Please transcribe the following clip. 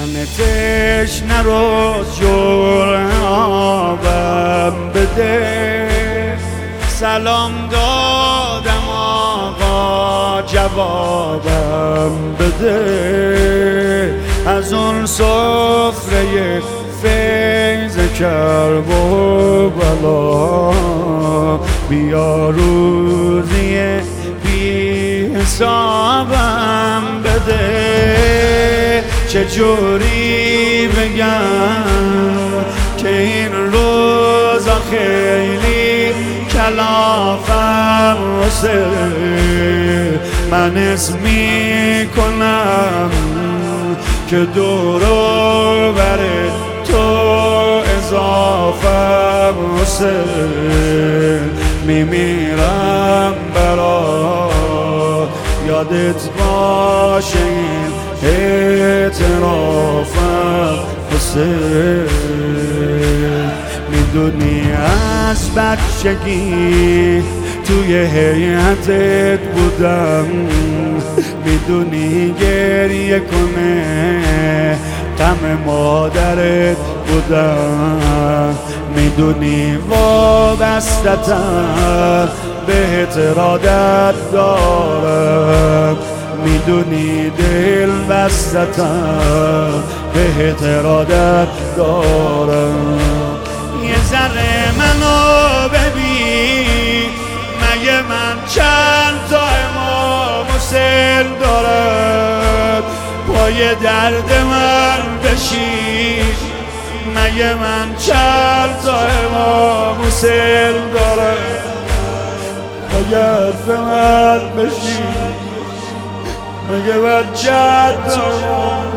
همه تشنه رو جرعابم بده. سلام دادم آقا جوابم بده. از اون سفره فیض کرب و بلا بیا روزی بی حسابم بده. چجوری بگم که این روزا خیلی کلافم واسه من اسم میکنم که دورو بر تو اضافم واسه میمیرم برا یادت باشه این اعترافم واسه. میدونی از بچگی توی هیئتت بودم، میدونی گریه کنه غم مادرت بودم، میدونی وابسته‌تم بهت ارادت دارم، میدونی دل بسته‌تم بهت ارادت دارم. یه ذره منو ببین، مگه من چند تا امام حسین دارم؟ پای درد من بشین، مگه من چند تا امام حسین دارم؟ پای درد من بشین، مگه من چند تا امام